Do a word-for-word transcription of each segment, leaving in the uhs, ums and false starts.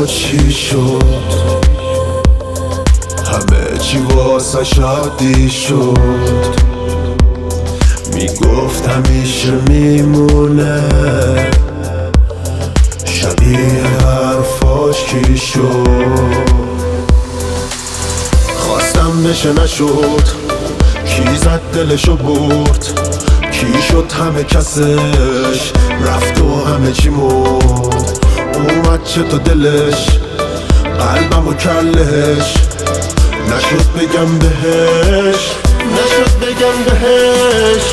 اما چی شد؟ همه چی واسه شادی شد. میگفت همیشه میمونه، شبیه حرفاش کی شد؟ خواستم بشه نشد، کی زد دلشو برد؟ کی شد همه کسش رفت و همه چی مرد؟ اومد چه تو دلش قلبم و کلش، نشد بگم بهش، نشد بگم بهش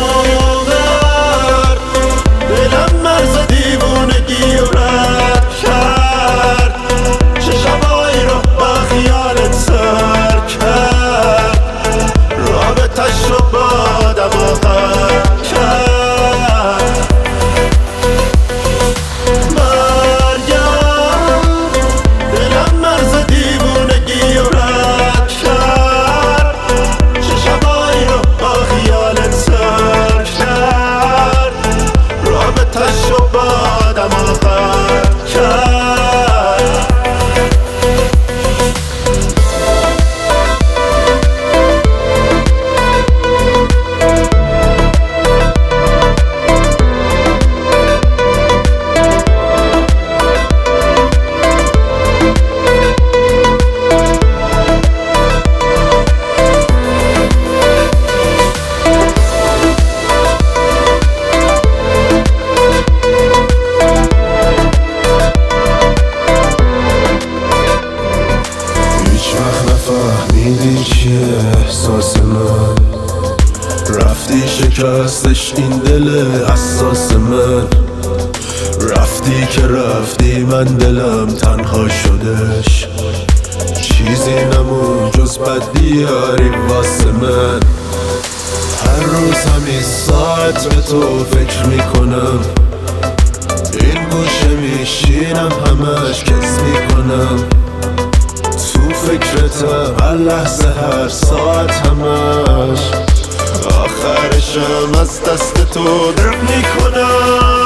نوبر. دلم مرز دیوونگی و رد کرد، چه شبایی رو با خیالت سر کرد، رابطش رو با آدم آخر کرد. مریم دلم مرز دیوونگی و رد کرد، چه شبایی رو با خیالت سر کرد، رابطش رو با آدم آخر کرد. فهمیدی چیه احساس من؟ رفتی شکستش این دل حساس من، رفتی که رفتی من دلم تنها شدش، چیزی نمون جز بدبیاری واسه من. هر روز همین ساعت به تو فکر میکنم، این گوشه میشینم همش کس میکنم، فکرتم هر لحظه هر ساعت همش، آخرشم از دست تو درد میکنم.